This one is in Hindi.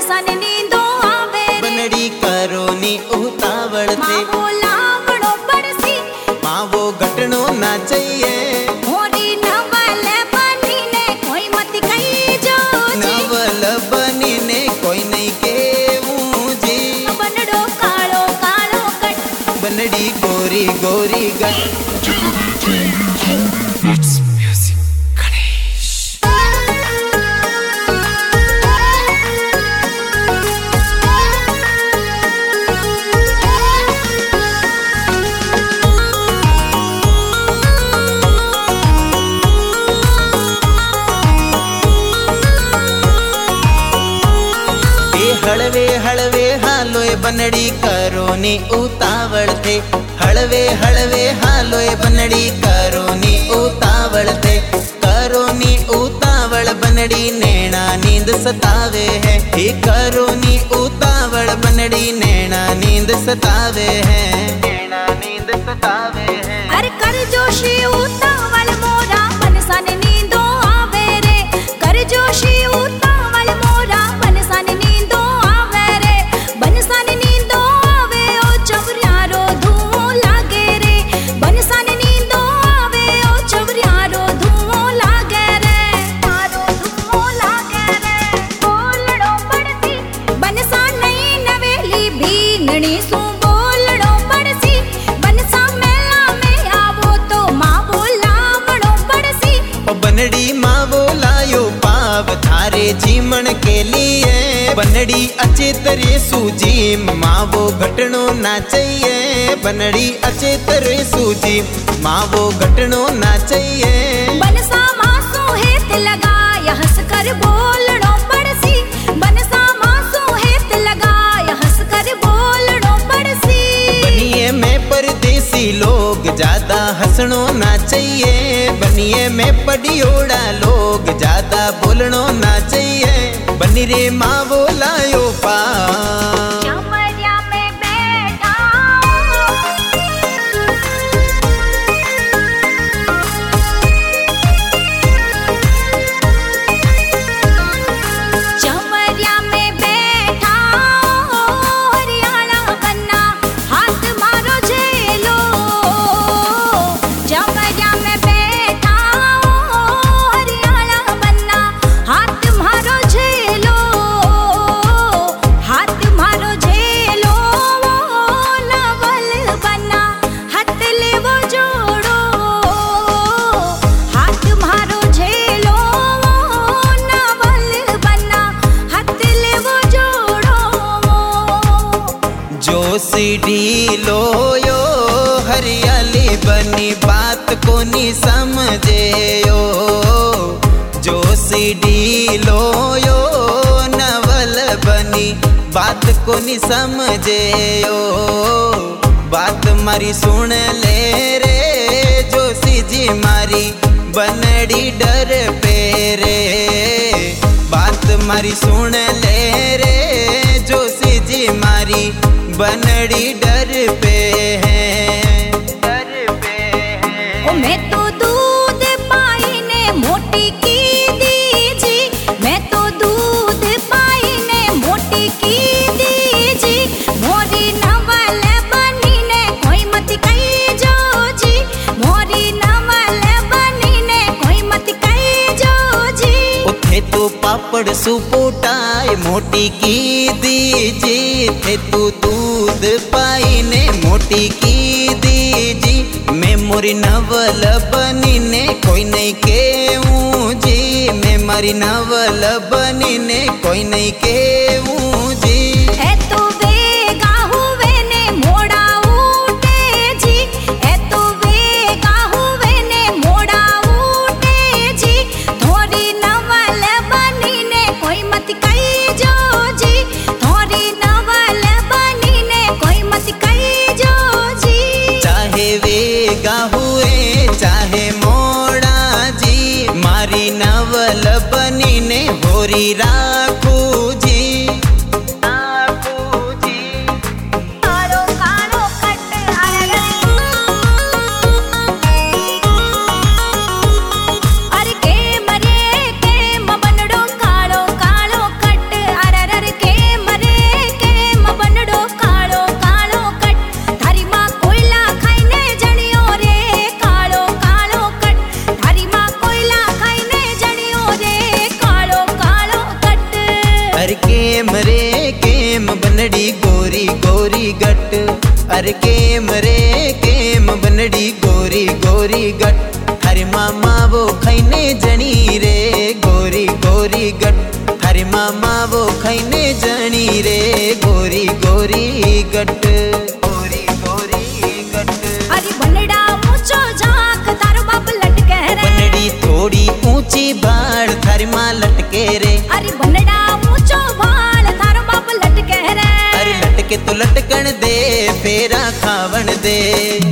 बनसान नींदो आवे रे बनड़ी करो नी उतावल थे माँ वो लावड़ो पड़सी माँ वो घटनो ना चाहिए मोरी नवल बनी ने कोई मत कही जो नवल बनी ने कोई नहीं केवूं जी बनड़ो कालो कालो कट बनड़ी गोरी गोरी गट हलवे हलवे हालोए बनड़ी करो नी उतावल थे हलवे हलवे हालोए बनड़ी करो नी उतावल थे करो नी उतावल बनड़ी नैना नींद सतावे है ही करो नी उतावल बनड़ी नैना नींद सतावे है नैना नींद सतावे है अरे कर जोशी उतावल मोरा बनसान नींदो आवे रे कर जोशी उतावल मोरा बनसान नींदो आवे रे बनसान नींदो आवे ओ चवरियारो धुओं लागे रे बनसान नींदो आवे ओ चवरियारो धुओं लागे रे तारो धुओं लागे रे बोलड़ो पड़सी बनसान नहीं नवेली भींगणी सु बोलड़ो पड़सी बनसा मेला में आवो तो माँ बोलावड़ो पड़सी ओ बनड़ी माँ बोलायो पाव थारे जीवन के लिए बनड़ी अच्छे तरह सूजी माँ वो घटनो ना चाहिए बनड़ी अच्छे तरह सूजी माँ वो घटनो ना चाहिए बनसा मासू हेत लगाय हंस कर बोलड़ो पड़सी बनसा मासू हेत लगाय हंस कर बोलड़ो पड़सी बनिए में परदेसी लोग ज्यादा हंसनो ना चाहिए बनिए में पडियोड़ा लोग ज्यादा बोलनो ना चाहिए बनी रे माँ बोलायो पा चमरिया में बैठा चमरिया में बैठा हरियाणा बन्ना हाथ मारो झेलो चमरिया में बैठा हरियाणा बन्ना हाथ मारो झेलो हाथ मारो झेलो नवल बन्ना हाथ ले वो जोड़ो हाथ मारो झेलो नवल बन्ना हाथ ले वो जोड़ो जो सीढ़ी लो यो हरियाली बनी बात को नहीं समझे यो जो सीढ़ी लो यो नवल बनी बात को नहीं समझे यो बात मारी सुन ले रे जो सीजी मारी बनड़ी डर पे रे बात मारी सुन ले रे जो सीजी मारी बनड़ी डर पे है डर पे है ओ मैं तो दूध पाई ने मोटी की दीजी मैं तो दूध पाई ने मोटी की दीजी मोरी नवल बनी ने कोई मत कही जो जी मोरी नवल बनी ने कोई मत कही जो जी थे तो पापड़ सुपोटाए मोटी की दीजी थे तू दूध पाई ने मोटी की दीजी मैं मोरी नवल बनी ने कोई नहीं केवूं जी मैं मारी नवल बनी ने कोई नहीं केवूं जी है तो वेगा हुए ने मोड़ा उठे जी है तो वेगा हुए ने मोड़ा उठे जी थोड़ी नवल बनी ने कोई मत कही जो जी थोड़ी नवल बनी ने कोई मत कही जो जी चाहे वेगा हुए चाहे मोड़ा जी मारी नवल बनी ने होरी राखू जी कालो कालो कट अरे के मरे के बनड़ो कालो कालो कट अरर के केम बनड़ी गोरी गोरी गट। अरे केम बनड़ी गोरी गोरी गट। हरे मामा वो खैने जनी रे गोरी गोरी गट। हरे मामा वो खैने जनी रे गोरी गोरी गट। गोरी गोरी गट। अरे बनड़ा ऊंचो झांक थारो बाप लटके रे। बनड़ी थोड़ी ऊंची बाड़ थारी माँ लटके रे। अरे बनड़ा ऊंचो बाल थारो बाप लटके रे। अरे लटके तो लटकन दे फेरा खावन दे।